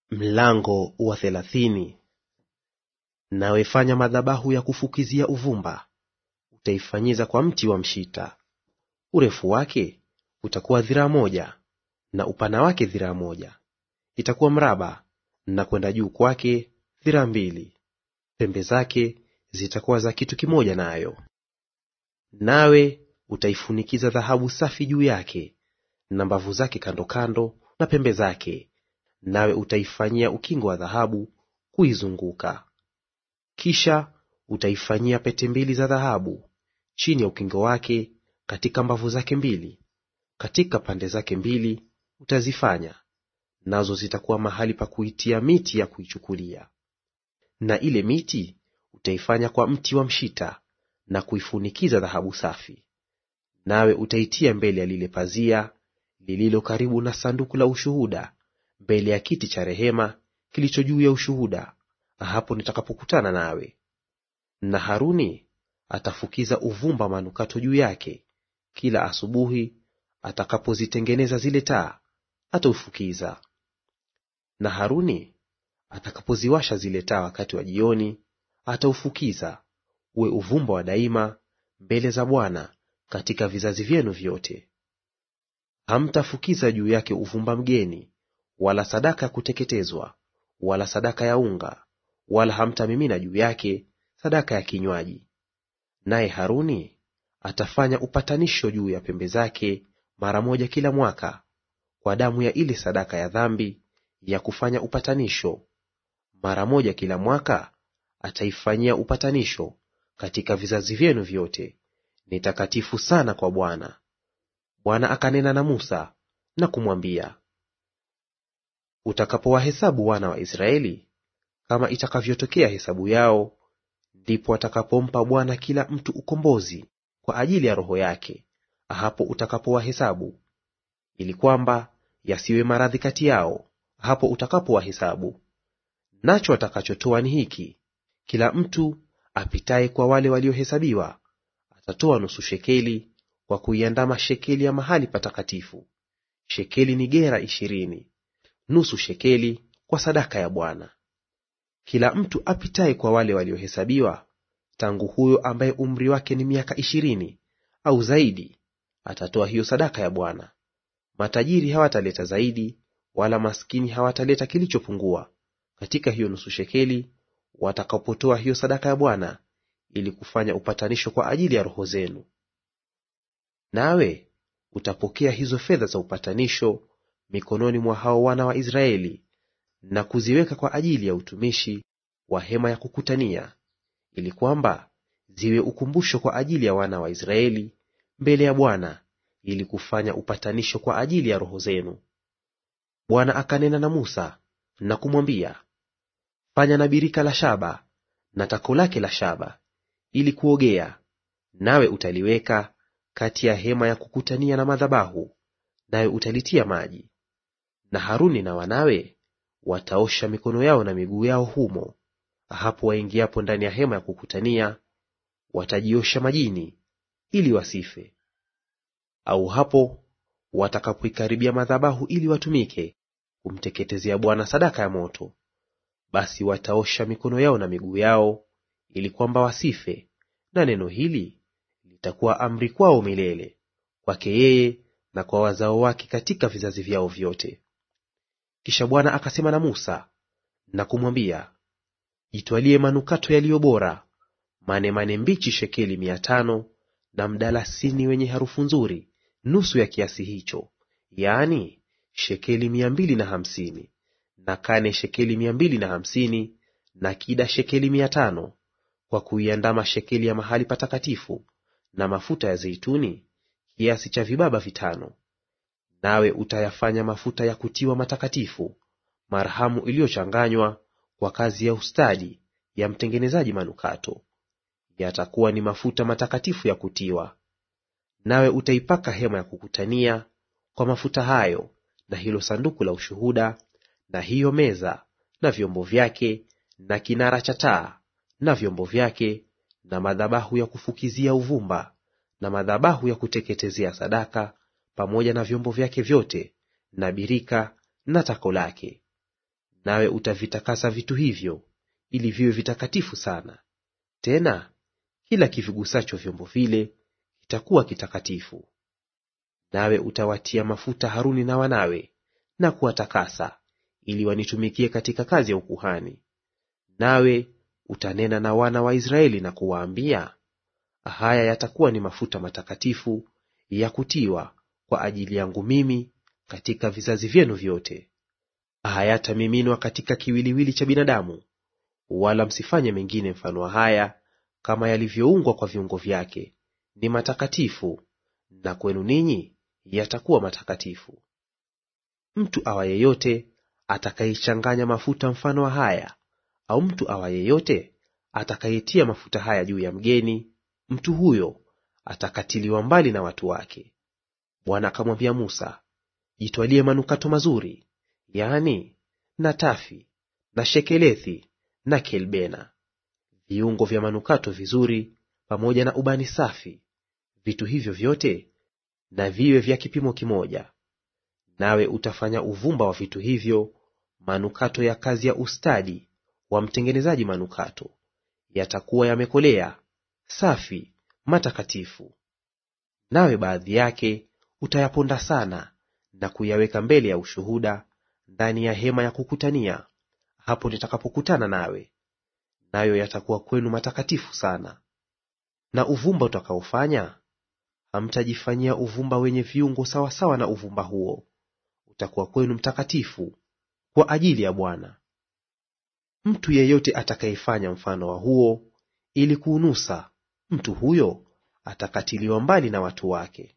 Mlango wa 30. Nawe fanya madhabahu ya kufukizia uvumba, utaifanyiza kwa mti wa mshita. Urefu wake utakuwa dhiraa moja, na upana wake dhiraa moja. Itakuwa mraba, na kwenda juu kwake dhiraa mbili. Pembe zake zitakuwa za kitu kimoja nayo. Nawe utaifunikiza dhahabu safi juu yake, na mbavu zake kando kando na pembe zake, nawe utaifanyia ukingo wa dhahabu kuizunguka. Kisha utaifanyia pete mbili za dhahabu chini ya ukingo wake, katika mbavu zake mbili, katika pande zake mbili utazifanya, nazo zitakuwa mahali pa kuitia miti ya kuichukulia. Na ile miti utaifanya kwa mti wa mshita, na kuifunikiza dhahabu safi. Nawe utaitia mbele ya lile pazia lililo karibu na sanduku la ushuhuda, mbele ya kiti cha rehema kilicho juu ya ushuhuda, hapo nitakapokutana nawe. Na Haruni atafukiza uvumba manukato juu yake, kila asubuhi atakapozitengeneza zile taa ataufukiza. Na Haruni atakapoziwasha zile taa wakati wa jioni ataufukiza, uwe uvumba wa daima mbele za Bwana katika vizazi vyenu vyote. Hamtafukiza juu yake uvumba mgeni, wala sadaka ya kuteketezwa, wala sadaka ya unga, wala hamtamimina juu yake sadaka ya kinywaji. Naye Haruni atafanya upatanisho juu ya pembe zake mara moja kila mwaka, kwa damu ya ile sadaka ya dhambi ya kufanya upatanisho. Mara moja kila mwaka ataifanyia upatanisho katika vizazi vyenu vyote; ni takatifu sana kwa Bwana. Bwana akanena na Musa na kumwambia, utakapowahesabu wana wa Israeli, kama itakavyotokea hesabu yao, ndipo atakapompa Bwana kila mtu ukombozi kwa ajili ya roho yake, hapo utakapowahesabu, ili kwamba yasiwe maradhi kati yao hapo utakapowahesabu. Nacho atakachotoa ni hiki: kila mtu apitaye kwa wale waliohesabiwa atatoa nusu shekeli kwa kuiandama shekeli ya mahali patakatifu. Shekeli ni gera 20, nusu shekeli kwa sadaka ya Bwana. Kila mtu apitaye kwa wale waliohesabiwa, tangu huyo ambaye umri wake ni miaka 20 au zaidi, atatoa hiyo sadaka ya Bwana. Matajiri hawataleta zaidi, wala maskini hawataleta kilichopungua katika hiyo nusu shekeli watakapotoa hiyo sadaka ya Bwana, ili kufanya upatanisho kwa ajili ya roho zenu. Nawe utapokea hizo fedha za upatanisho mikononi mwa hao wana wa Israeli, na kuziweka kwa ajili ya utumishi wa hema ya kukutania, ili kwamba ziwe ukumbusho kwa ajili ya wana wa Israeli mbele ya Bwana, ili kufanya upatanisho kwa ajili ya roho zenu. Bwana akanena na Musa na kumwambia, fanya na birika la shaba na tako lake la shaba ili kuogea, nawe utaliweka kati ya hema ya kukutania na madhabahu, nawe utalitia maji. Na Haruni na wanawe wataosha mikono yao na miguu yao humo; hapo waingiapo ndani ya hema ya kukutania watajiosha majini, ili wasife. Au hapo watakapoikaribia madhabahu ili watumike kumteketezea Bwana sadaka ya moto, basi wataosha mikono yao na miguu yao, ili kwamba wasife. Na neno hili litakuwa amri kwao milele, kwake yeye na kwa wazao wake katika vizazi vyao vyote. Kisha Bwana akasema na Musa na kumwambia, jitwalie manukato yaliyo bora, manemane mbichi shekeli 500, na mdalasini wenye harufu nzuri nusu ya kiasi hicho, yaani shekeli 250, na kane shekeli 250, na kida shekeli 500, kwa kuiandama shekeli ya mahali patakatifu, na mafuta ya zeituni kiasi cha vibaba 5. Nawe utayafanya mafuta ya kutiwa matakatifu, marhamu iliyochanganywa kwa kazi ya ustadi ya mtengenezaji manukato; yatakuwa ni mafuta matakatifu ya kutiwa. Nawe utaipaka hema ya kukutania kwa mafuta hayo, na hilo sanduku la ushuhuda, na hiyo meza na vyombo vyake, na kinara cha taa na vyombo vyake, na madhabahu ya kufukizia uvumba, na madhabahu ya kuteketezea sadaka, pamoja na vyombo vyake vyote, na birika na tako lake. nawe utavitakasa vitu hivyo ili viwe vitakatifu sana. Tena kila kivigusacho vyombo vile kitakuwa kitakatifu. Nawe utawatia mafuta Haruni na wanawe na kuwatakasa, ili wanitumikie katika kazi ya ukuhani. Nawe utanena na wana wa Israeli na kuwaambia, haya yatakuwa ni mafuta matakatifu ya kutiwa kwa ajili yangu mimi katika vizazi vyenu vyote. Hayatamiminwa katika kiwiliwili cha binadamu, wala msifanye mengine mfano wa haya, kama yalivyoungwa kwa viungo vyake; ni matakatifu, na kwenu ninyi yatakuwa matakatifu. Mtu awaye yote atakayechanganya mafuta mfano wa haya, au mtu awaye yote atakayetia mafuta haya juu ya mgeni, mtu huyo atakatiliwa mbali na watu wake. Bwana akamwambia Musa, jitwalie manukato mazuri, yaani natafi na shekelethi na kelbena, viungo vya manukato vizuri, pamoja na ubani safi; vitu hivyo vyote na viwe vya kipimo kimoja. Nawe utafanya uvumba wa vitu hivyo manukato ya kazi ya ustadi wa mtengenezaji manukato; yatakuwa yamekolea, safi, matakatifu. Nawe baadhi yake utayaponda sana na kuyaweka mbele ya ushuhuda ndani ya hema ya kukutania, hapo nitakapokutana nawe, nayo yatakuwa kwenu matakatifu sana. Na uvumba utakaofanya, hamtajifanyia uvumba wenye viungo sawasawa na uvumba huo; utakuwa kwenu mtakatifu kwa ajili ya Bwana. Mtu yeyote atakayefanya mfano wa huo ili kuunusa, mtu huyo atakatiliwa mbali na watu wake.